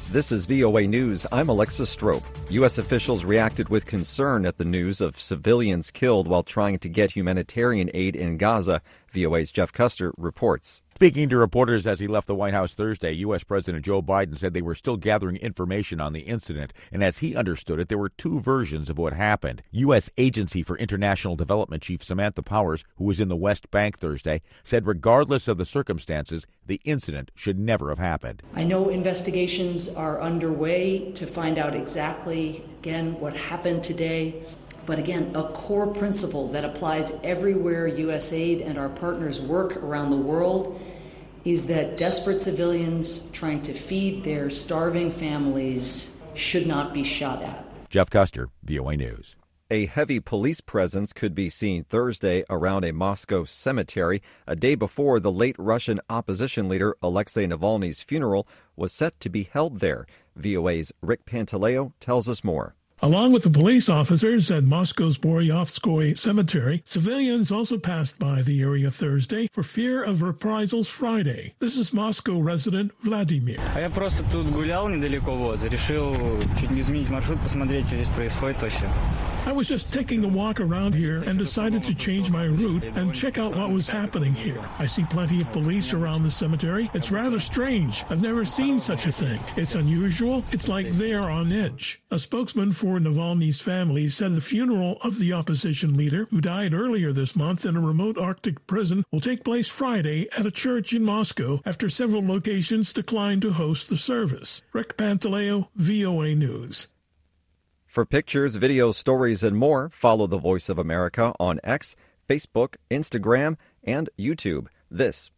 This is VOA News. I'm Alexis Strope. U.S. officials reacted with concern at the news of civilians killed while trying to get humanitarian aid in Gaza. VOA's Jeff Custer reports. Speaking to reporters as he left the White House Thursday, U.S. President Joe Biden said they were still gathering information on the incident, and as he understood it, there were two versions of what happened. U.S. Agency for International Development Chief Samantha Powers, who was in the West Bank Thursday, said regardless of the circumstances, the incident should never have happened. I know investigations are underway to find out exactly, again, what happened today. But again, a core principle that applies everywhere U.S. aid and our partners work around the world is that desperate civilians trying to feed their starving families should not be shot at. Jeff Custer, VOA News. A heavy police presence could be seen Thursday around a Moscow cemetery, a day before the late Russian opposition leader Alexei Navalny's funeral was set to be held there. VOA's Rick Pantaleo tells us more. Along with the police officers at Moscow's Boryovskoye Cemetery, civilians also passed by the area Thursday for fear of reprisals Friday. This is Moscow resident Vladimir. Я просто тут гулял недалеко, решил чуть не изменить маршрут, посмотреть, что здесь происходит вообще. I was just taking a walk around here and decided to change my route and check out what was happening here. I see plenty of police around the cemetery. It's rather strange. I've never seen such a thing. It's unusual. It's like they're on edge. A spokesman for Navalny's family said the funeral of the opposition leader, who died earlier this month in a remote Arctic prison, will take place Friday at a church in Moscow after several locations declined to host the service. Rick Pantaleo, VOA News. For pictures, videos, stories, and more, follow The Voice of America on X, Facebook, Instagram, and YouTube. This